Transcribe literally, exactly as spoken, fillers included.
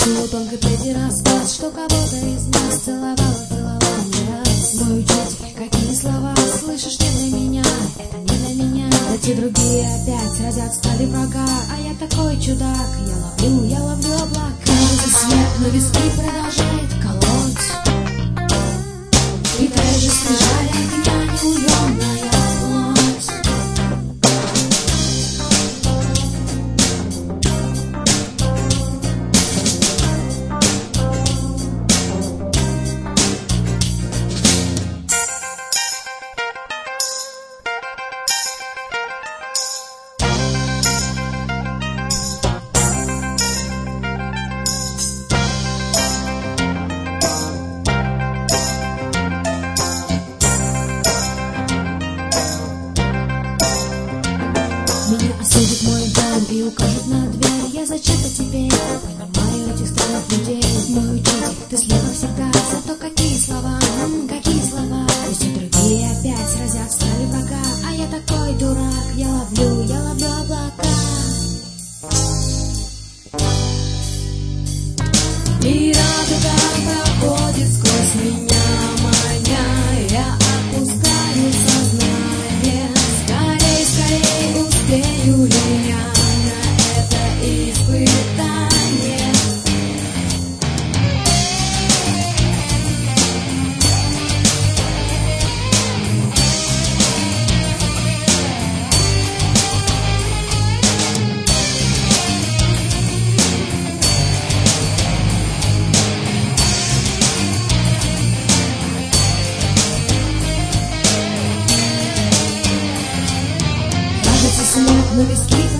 слышу тонкой плети рассказ, что кого-то из нас целовала, целовала не раз. Мой учитель, какие слова слышишь не для меня, это не для меня. Да те другие опять родят стали врага, а я такой чудак, я ловлю, я ловлю облака. Кажется, снег на виски продолжает колоть, и та же свежая огня неуемная плоть. Меня осудит мой дом и укажет на дверь. Я зачем-то теперь понимаю этих странных людей. Мой учитель, ты слева всегда, зато какие слова, м, какие слова. Пусть и другие опять разят стали врага, а я такой дурак, я ловлю, я ловлю облака. И радуга проходит сквозь меня, маня, я опускаю сознание. Скорей, скорей успею ли я на это испытание? Кажется, снег на виски